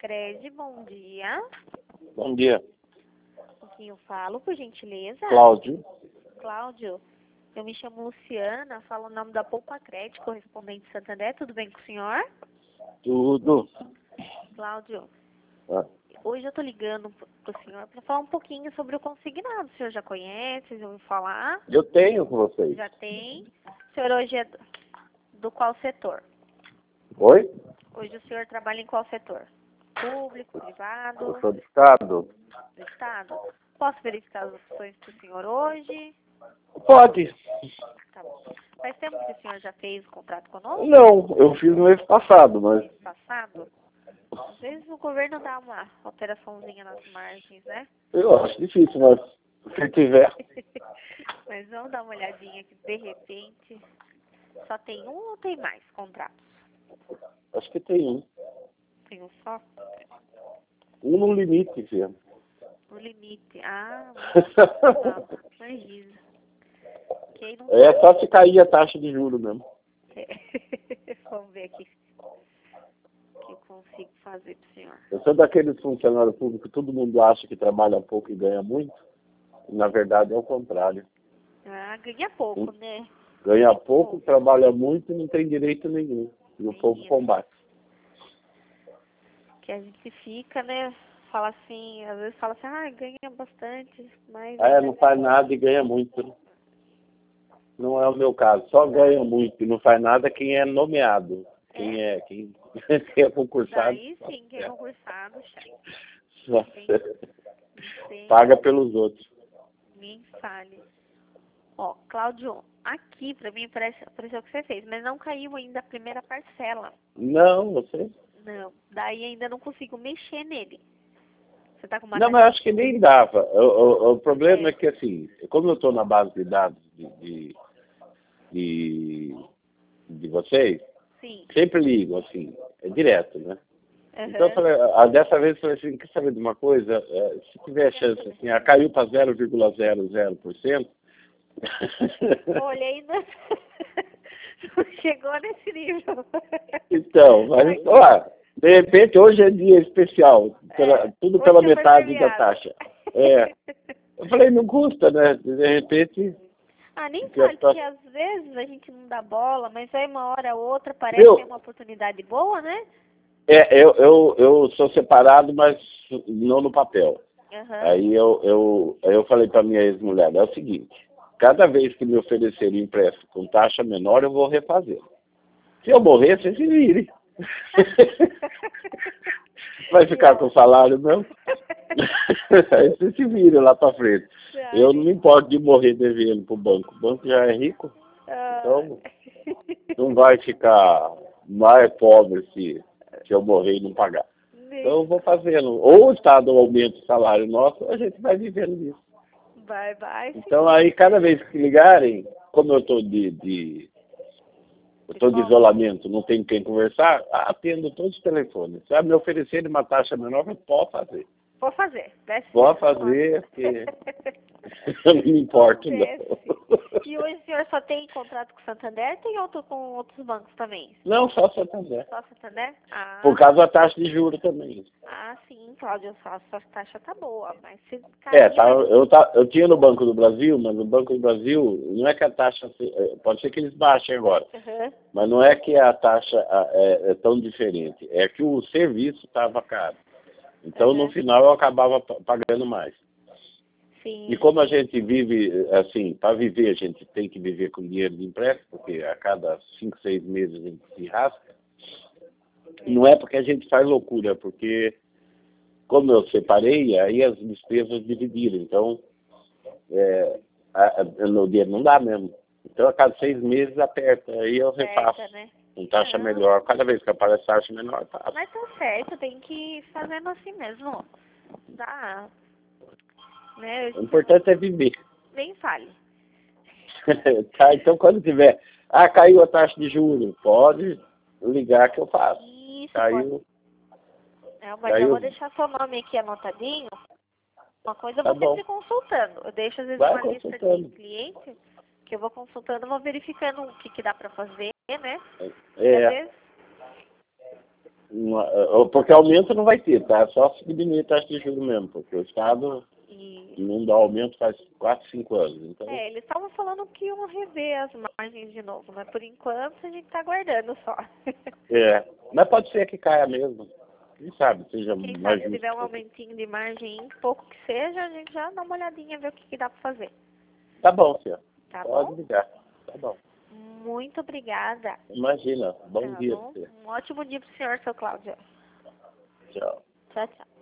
Cred, bom dia. Bom dia. Com quem eu falo, por gentileza? Cláudio. Cláudio, eu me chamo Luciana, falo o nome da Poupa Cred, correspondente de Santander. Tudo bem com o senhor? Tudo. Cláudio, Ah, hoje eu tô ligando pro senhor para falar um pouquinho sobre o consignado. O senhor já conhece, já ouviu falar? eu tenho com vocês. Já tem. O senhor hoje é do qual setor? Oi? Hoje o senhor trabalha em qual setor? Público, privado, Eu sou do Estado. do Estado? Posso verificar as opções do senhor hoje? Pode. Tá bom. Faz tempo que o senhor já fez o contrato conosco? Não, eu fiz no mês passado, mas... Mês passado? Às vezes o governo dá uma alteraçãozinha nas margens, né? Eu acho difícil, mas se tiver... Mas vamos dar uma olhadinha aqui. De repente, só tem um ou tem mais contratos? Acho que tem um. Tem um só? Um no limite, filho. No limite. Ah, não, imagina. Quem não É só se cair a taxa de juros mesmo. Vamos ver aqui o que eu consigo fazer pro senhor. Eu sou daqueles funcionários públicos que todo mundo acha que trabalha pouco e ganha muito. E, na verdade, é o contrário. Ah, ganha pouco, né? Ganha pouco, trabalha muito e não tem direito nenhum. E o povo Menino. combate. Que a gente fica, né? Fala assim, às vezes fala assim, ah, ganha bastante, mas... Não faz nada e ganha muito. Né? Não é o meu caso. Só ganha muito e não faz nada quem é nomeado. Quem é concursado. Daí sim, quem é concursado, chefe. Só Tem, paga pelos outros. nem fale. Ó, Cláudio, aqui pra mim pareceu que você fez, mas não caiu ainda a primeira parcela. Não, você... Não, daí ainda não consigo mexer nele. Você tá com uma Não, mas acho que nem dava. O problema é que, assim, como eu estou na base de dados de vocês, Sim. sempre ligo, assim, é direto, né? Uhum. Então, eu falei, dessa vez eu falei assim, quer saber de uma coisa? Se tiver chance, assim, caiu para 0,00%. Olha, ainda não chegou nesse nível. Então, mas, ó, de repente, hoje é dia especial, tudo pela hoje foi metade da premiado. taxa. Eu falei, não custa, né? De repente... Ah, nem fale, porque às vezes a gente não dá bola, mas aí uma hora ou outra parece ter uma oportunidade boa, né? Eu sou separado, mas não no papel. Uhum. Aí eu falei para minha ex-mulher, é o seguinte, cada vez que me oferecerem empréstimo com taxa menor, eu vou refazer. Se eu morrer, você se vire. Vai ficar com o salário mesmo? Aí você se vira lá para frente. Eu não me importo de morrer devendo para o banco. O banco já é rico, então não vai ficar mais pobre se eu morrer e não pagar. Então eu vou fazendo. Ou o Estado aumenta o salário nosso, ou a gente vai vivendo disso. Vai. Então aí cada vez que ligarem, como eu estou de isolamento, não tenho quem conversar, atendo todos os telefones. Se me oferecerem uma taxa menor, pode fazer. Vou fazer. Pode fazer, porque eu não me importo, não. E hoje o senhor só tem contrato com o Santander ou tem com outros bancos também? Não, só Santander. Só Santander? Ah. Por causa da taxa de juros também. Ah, sim, Cláudio, a sua taxa tá boa, mas se eu tinha no Banco do Brasil, mas no Banco do Brasil não é que a taxa, pode ser que eles baixem agora, mas não é que a taxa é tão diferente, é que o serviço estava caro. Então, no final, eu acabava pagando mais. Sim. E como a gente vive, assim, para viver, a gente tem que viver com dinheiro de empréstimo, porque a cada 5, 6 meses a gente se rasca. Não é porque a gente faz loucura, é porque, como eu separei, aí as despesas dividiram. Então, no dinheiro não dá mesmo. Então, a cada 6 meses aperta, aí eu refaço. Né? Com taxa melhor. Cada vez que aparece taxa menor, passa. Mas tá certo, tem que ir fazendo assim mesmo. Dá. Né? O importante é viver. Nem fale. Tá, então quando tiver, caiu a taxa de juros, pode ligar que eu faço. Isso, caiu. Mas eu vou deixar seu nome aqui anotadinho. Uma coisa eu vou sempre consultando. Eu deixo às vezes uma lista de clientes que eu vou consultando, vou verificando o que dá pra fazer, né? Às vezes... Porque aumento não vai ter, tá? Só se diminuir a taxa de juros mesmo, porque o Estado não dá aumento faz 4, 5 anos. Então... eles estavam falando que iam rever as margens de novo, mas por enquanto a gente está aguardando só. Mas pode ser que caia mesmo. Quem sabe, seja mais justo. Se tiver um aumentinho de margem, pouco que seja, a gente já dá uma olhadinha, ver o que dá para fazer. Tá bom, senhor. Tá pode bom? ligar. Tá bom. Muito obrigada. Imagina. Bom dia. Um ótimo dia para o senhor, seu Cláudio. Tchau. Tchau, tchau.